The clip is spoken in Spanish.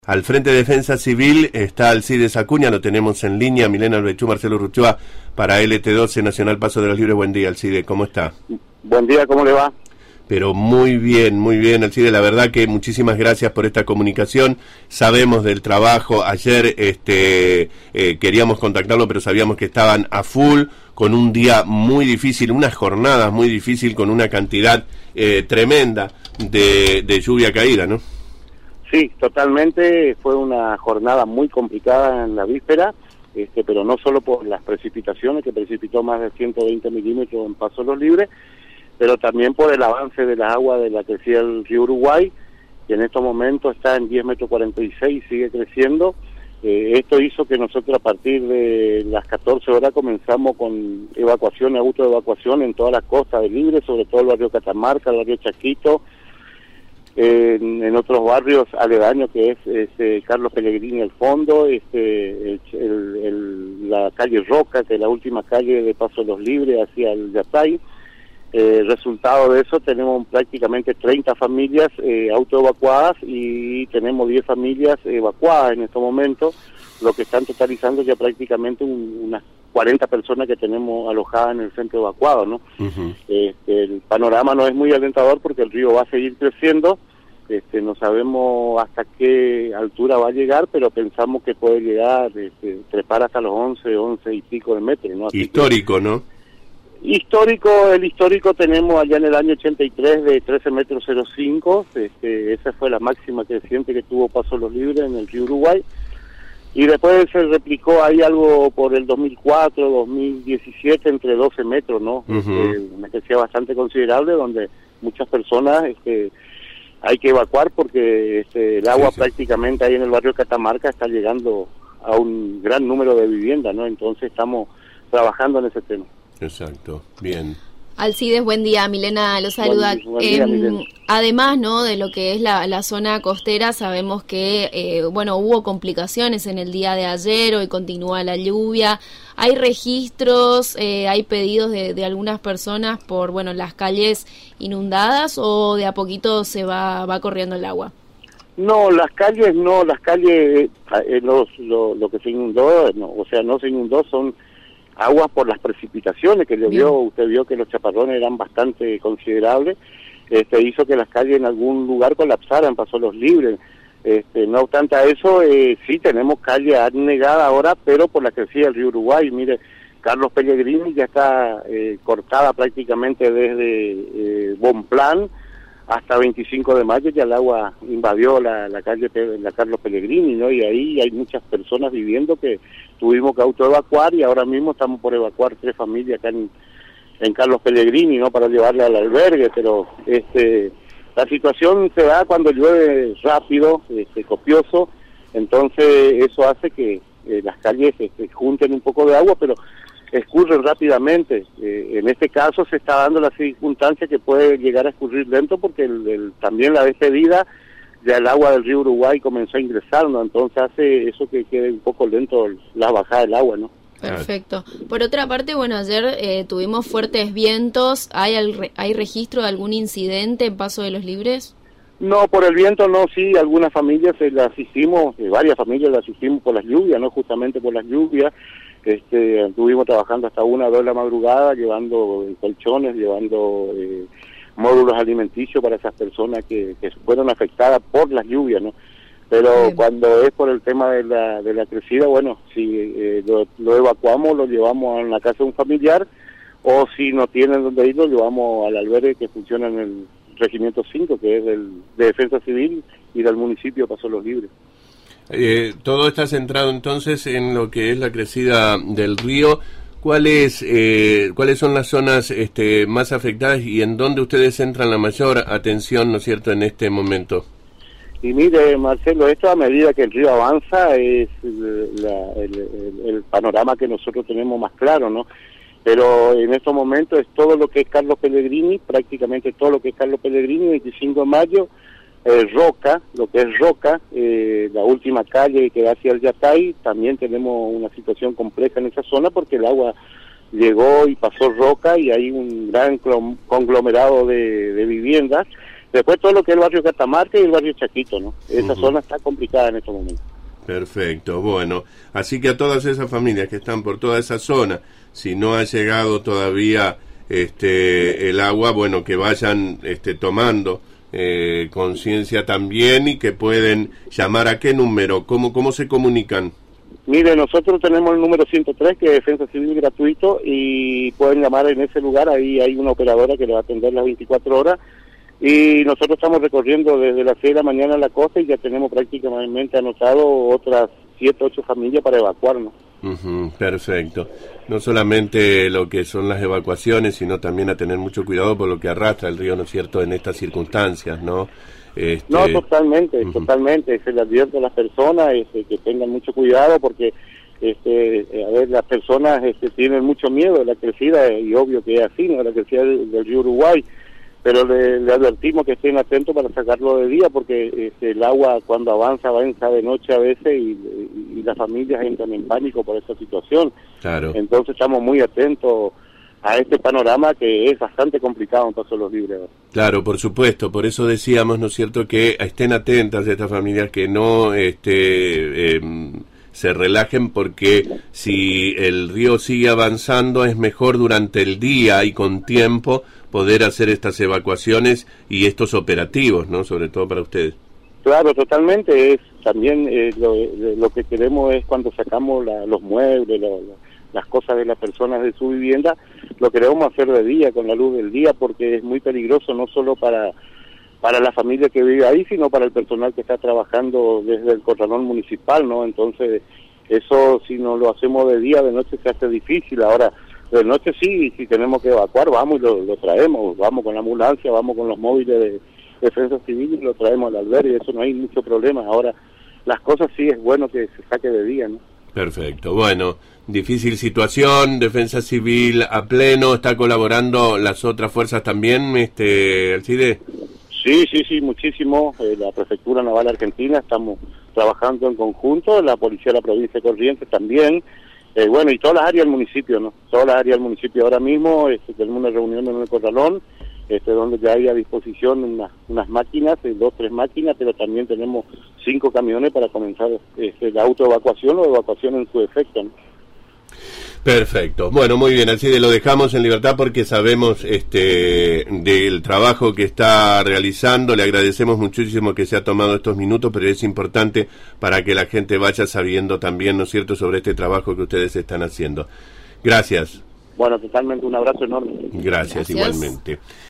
Al Frente de Defensa Civil está Alcides Acuña, lo tenemos en línea, Milena Albechú, Marcelo Ruchoa, para LT12 Nacional Paso de los Libres. Buen día, Alcides, ¿cómo está? Buen día, ¿cómo le va? Pero muy bien, Alcides, la verdad que muchísimas gracias por esta comunicación. Sabemos del trabajo, ayer queríamos contactarlo, pero sabíamos que estaban a full, con un día muy difícil, unas jornadas muy difícil, con una cantidad tremenda de lluvia caída, ¿no? Sí, totalmente, fue una jornada muy complicada en la víspera, pero no solo por las precipitaciones, que precipitó más de 120 milímetros en Paso de los Libres, pero también por el avance de las aguas de la crecida del río Uruguay, que en estos momentos está en 10 metros 46, sigue creciendo. Esto hizo que nosotros a partir de las 14 horas comenzamos con evacuación, autoevacuación en todas las costas del Libre, sobre todo el barrio Catamarca, el barrio Chaquito, en otros barrios aledaños que es Carlos Pellegrini al fondo, la calle Roca, que es la última calle de Paso de los Libres hacia el Yatay. Resultado de eso tenemos prácticamente 30 familias autoevacuadas y tenemos 10 familias evacuadas en estos momentos, lo que están totalizando ya prácticamente unas 40 personas que tenemos alojadas en el centro evacuado, ¿no? Uh-huh. El panorama no es muy alentador porque el río va a seguir creciendo, no sabemos hasta qué altura va a llegar, pero pensamos que puede llegar, trepar hasta los 11 y pico de metros, ¿no? Así histórico, que, ¿no? El histórico tenemos allá en el año 83 de 13 metros 05, esa fue la máxima creciente que tuvo Paso de los Libres en el río Uruguay. Y después se replicó ahí algo por el 2004, 2017, entre 12 metros, ¿no? Uh-huh. Una crecida bastante considerable, donde muchas personas hay que evacuar porque el agua prácticamente ahí en el barrio Catamarca está llegando a un gran número de viviendas, ¿no? Entonces estamos trabajando en ese tema. Exacto, bien. Alcides, buen día, Milena lo saluda. Buen día, Milena. Además, ¿no?, de lo que es la zona costera, sabemos que, hubo complicaciones en el día de ayer, hoy continúa la lluvia, hay registros, hay pedidos de algunas personas por, las calles inundadas, o de a poquito se va corriendo el agua. No, las calles, lo que se inundó, no se inundó, son aguas por las precipitaciones que llovió. Bien. Usted vio que los chaparrones eran bastante considerables, hizo que las calles en algún lugar colapsaran, Paso los Libres. No obstante a eso, sí tenemos calle anegada ahora, pero por la crecida del río Uruguay. Mire, Carlos Pellegrini ya está cortada prácticamente desde Bonplan hasta 25 de mayo, ya el agua invadió la calle la Carlos Pellegrini, ¿no? Y ahí hay muchas personas viviendo que tuvimos que autoevacuar, y ahora mismo estamos por evacuar 3 familias acá en Carlos Pellegrini, ¿no?, para llevarle al albergue. Pero la situación se da cuando llueve rápido, copioso, entonces eso hace que las calles junten un poco de agua, pero escurren rápidamente. En este caso se está dando la circunstancia que puede llegar a escurrir lento porque también la despedida ya el agua del río Uruguay comenzó a ingresar, ¿no? Entonces hace eso que quede un poco lento la bajada del agua, ¿no? Perfecto. Por otra parte, ayer tuvimos fuertes vientos. ¿Hay registro de algún incidente en Paso de los Libres? No, por el viento no, sí, algunas familias varias familias las asistimos por las lluvias, ¿no? Justamente por las lluvias. Estuvimos trabajando hasta 1 o 2 de la madrugada, llevando colchones, llevando módulos alimenticios para esas personas que fueron afectadas por las lluvias, ¿no? Pero bien, cuando es por el tema de la crecida, si lo evacuamos, lo llevamos a la casa de un familiar, o si no tienen donde ir, lo llevamos al albergue que funciona en el Regimiento 5, que es de Defensa Civil y del municipio de Paso de los Libres. Todo está centrado entonces en lo que es la crecida del río. ¿Cuáles son las zonas más afectadas y en dónde ustedes centran la mayor atención, ¿no es cierto?, en este momento? Y mire, Marcelo, esto a medida que el río avanza es el panorama que nosotros tenemos más claro, ¿no? Pero en estos momentos es todo lo que es Carlos Pellegrini, prácticamente todo lo que es Carlos Pellegrini, 25 de mayo, Roca, lo que es Roca, la última calle que va hacia el Yatay. También tenemos una situación compleja en esa zona porque el agua llegó y pasó Roca y hay un gran conglomerado de viviendas. Después todo lo que es el barrio Catamarca y el barrio Chaquito, ¿no? Esa zona está complicada en estos momentos. Perfecto, bueno, así que a todas esas familias que están por toda esa zona, si no ha llegado todavía el agua, bueno, que vayan tomando conciencia también y que pueden llamar a qué número, cómo se comunican. Mire, nosotros tenemos el número 103, que es Defensa Civil gratuito, y pueden llamar en ese lugar. Ahí hay una operadora que le va a atender las 24 horas, y nosotros estamos recorriendo desde las 6 de la mañana a la costa y ya tenemos prácticamente anotado otras 7, 8 familias para evacuarnos. Perfecto. No solamente lo que son las evacuaciones, sino también a tener mucho cuidado por lo que arrastra el río, ¿no es cierto?, en estas circunstancias, ¿no? No, totalmente, totalmente. Se le advierte a las personas que tengan mucho cuidado porque, a ver, las personas tienen mucho miedo de la crecida, y obvio que es así, ¿no?, la crecida del río Uruguay, pero le advertimos que estén atentos para sacarlo de día porque el agua cuando avanza de noche a veces y las familias entran en pánico por esa situación. Claro. Entonces estamos muy atentos a este panorama que es bastante complicado en Paso de los Libres. Claro, por supuesto, por eso decíamos, ¿no es cierto?, que estén atentas estas familias, que no se relajen, porque si el río sigue avanzando es mejor durante el día y con tiempo poder hacer estas evacuaciones y estos operativos, ¿no?, sobre todo para ustedes. Claro, totalmente. También lo que queremos es cuando sacamos los muebles, las cosas de las personas de su vivienda, lo queremos hacer de día, con la luz del día, porque es muy peligroso no solo para la familia que vive ahí, sino para el personal que está trabajando desde el corralón municipal, ¿no? Entonces, eso si no lo hacemos de día, de noche se hace difícil. Ahora, de noche sí, si tenemos que evacuar, vamos y lo traemos, vamos con la ambulancia, vamos con los móviles de Defensa Civil y lo traemos al albergue, eso no hay mucho problema. Ahora, las cosas sí es bueno que se saque de día, ¿no? Perfecto, bueno, difícil situación, Defensa Civil a pleno, ¿está colaborando las otras fuerzas también, Alcide? Sí, muchísimo. La Prefectura Naval Argentina, estamos trabajando en conjunto, la Policía de la Provincia de Corrientes también, bueno, y todas las áreas del municipio, ¿no? Todas las áreas del municipio ahora mismo, tenemos una reunión en el Corralón, donde ya hay a disposición unas máquinas, 2, 3 máquinas, pero también tenemos 5 camiones para comenzar la autoevacuación o evacuación en su defecto, ¿no? Perfecto. Bueno, muy bien, Alcide, lo dejamos en libertad porque sabemos del trabajo que está realizando. Le agradecemos muchísimo que se ha tomado estos minutos, pero es importante para que la gente vaya sabiendo también, ¿no es cierto?, sobre este trabajo que ustedes están haciendo. Gracias. Bueno, totalmente, un abrazo enorme. Gracias. Igualmente.